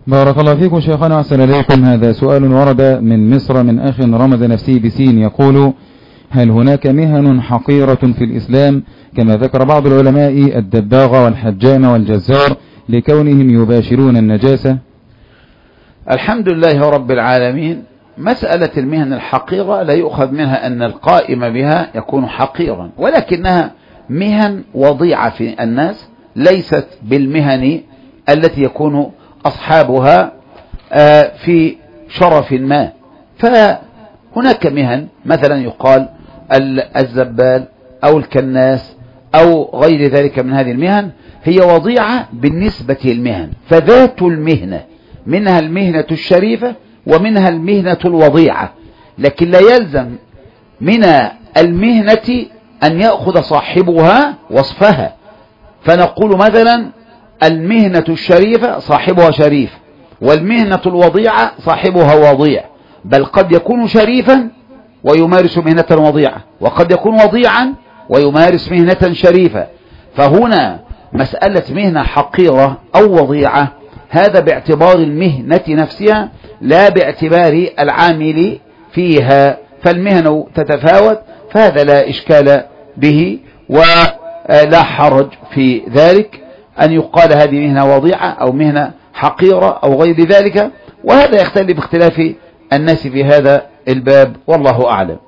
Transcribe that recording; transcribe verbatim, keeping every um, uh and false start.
بارك الله فيكم شيخنا وأحسن إليكم. هذا سؤال ورد من مصر من أخ رمز نفسه بسين يقول: هل هناك مهن حقيرة في الإسلام كما ذكر بعض العلماء الدباغ والحجام والجزار لكونهم يباشرون النجاسة؟ الحمد لله رب العالمين. مسألة المهن الحقيرة لا يؤخذ منها أن القائم بها يكون حقيرا، ولكنها مهن وضيعة في الناس، ليست بالمهن التي يكون أصحابها في شرف ما. فهناك مهن مثلا يقال الزبال أو الكناس أو غير ذلك من هذه المهن هي وضيعة بالنسبة للمهن، فذات المهنة منها المهنة الشريفة ومنها المهنة الوضيعة، لكن لا يلزم من المهنة أن يأخذ صاحبها وصفها. فنقول مثلا المهنة الشريفة صاحبها شريف، والمهنة الوضيعة صاحبها وضيع، بل قد يكون شريفا ويمارس مهنة وضيعة، وقد يكون وضيعا ويمارس مهنة شريفة. فهنا مسألة مهنة حقيرة أو وضيعة هذا باعتبار المهنة نفسها لا باعتبار العامل فيها، فالمهنة تتفاوت، فهذا لا إشكال به ولا حرج في ذلك أن يقال هذه مهنة وضيعة أو مهنة حقيرة أو غير ذلك، وهذا يختلف باختلاف الناس في هذا الباب، والله أعلم.